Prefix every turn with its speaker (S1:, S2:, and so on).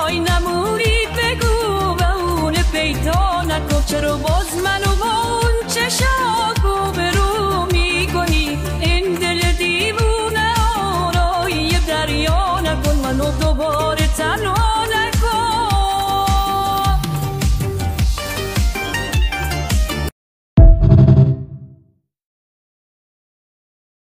S1: وای نمونی بگو به اون پیدا نکن چرا